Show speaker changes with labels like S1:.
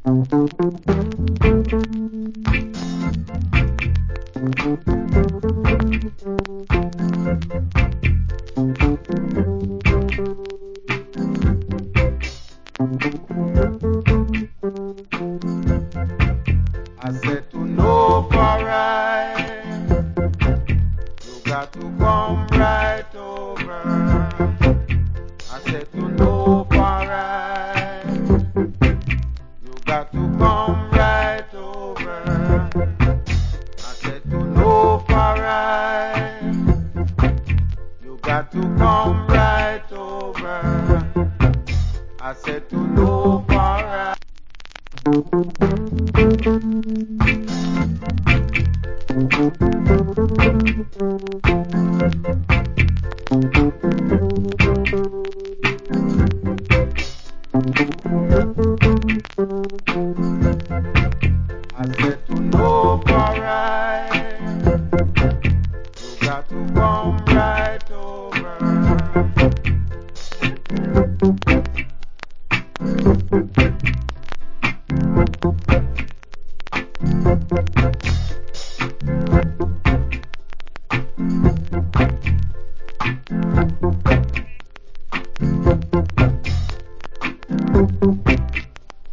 S1: I said to know for right, you got to come right over. I said to know for right, you got to come right over. I said to know for right, you got to come right over. I said to know for right.